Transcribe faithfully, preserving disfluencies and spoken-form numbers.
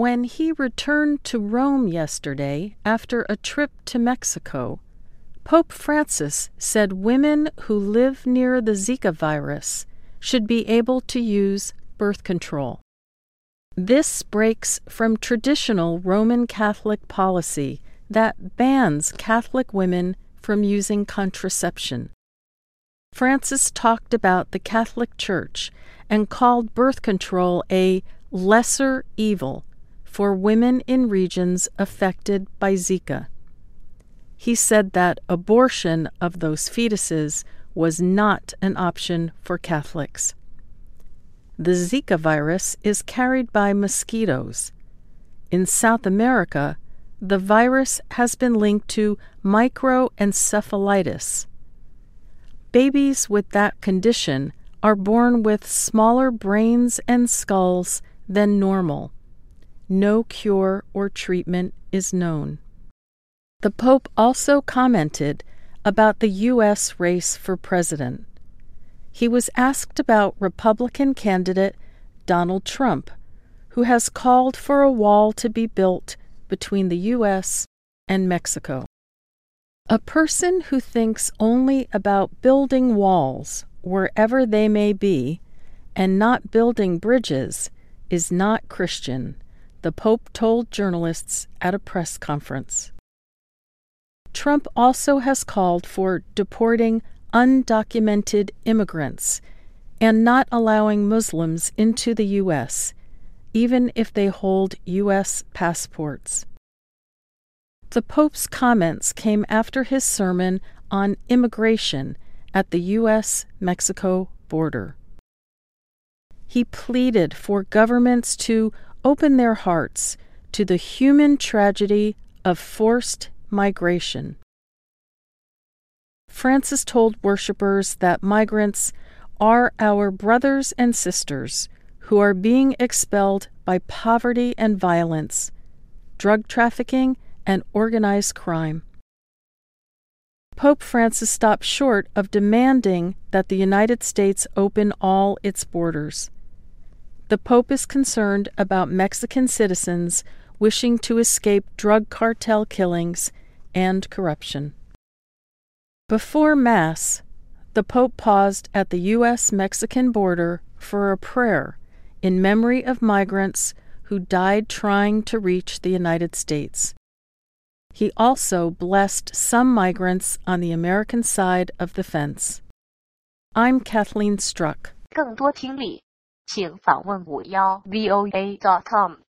When he returned to Rome yesterday after a trip to Mexico, Pope Francis said women who live near the Zika virus should be able to use birth control. This breaks from traditional Roman Catholic policy that bans Catholic women from using contraception. Francis talked about the Catholic Church and called birth control a lesser evil for women in regions affected by Zika. He said that abortion of those fetuses was not an option for Catholics. The Zika virus is carried by mosquitoes. In South America, the virus has been linked to microencephalitis. Babies with that condition are born with smaller brains and skulls than normal. No cure or treatment is known. The Pope also commented about the U S race for president. He was asked about Republican candidate Donald Trump, who has called for a wall to be built between the U S and Mexico. A person who thinks only about building walls wherever they may be and not building bridges is not Christian, the Pope told journalists at a press conference. Trump also has called for deporting undocumented immigrants and not allowing Muslims into the U S, even if they hold U S passports. The Pope's comments came after his sermon on immigration at the U S Mexico border. He pleaded for governments to open their hearts to the human tragedy of forced migration. Francis told worshippers that migrants are our brothers and sisters who are being expelled by poverty and violence, drug trafficking, and organized crime. Pope Francis stopped short of demanding that the United States open all its borders. The Pope is concerned about Mexican citizens wishing to escape drug cartel killings and corruption. Before Mass, the Pope paused at the U S Mexican border for a prayer in memory of migrants who died trying to reach the United States. He also blessed some migrants on the American side of the fence. I'm Kathleen Struck. 更多听力，请访问五幺 V O A dot com。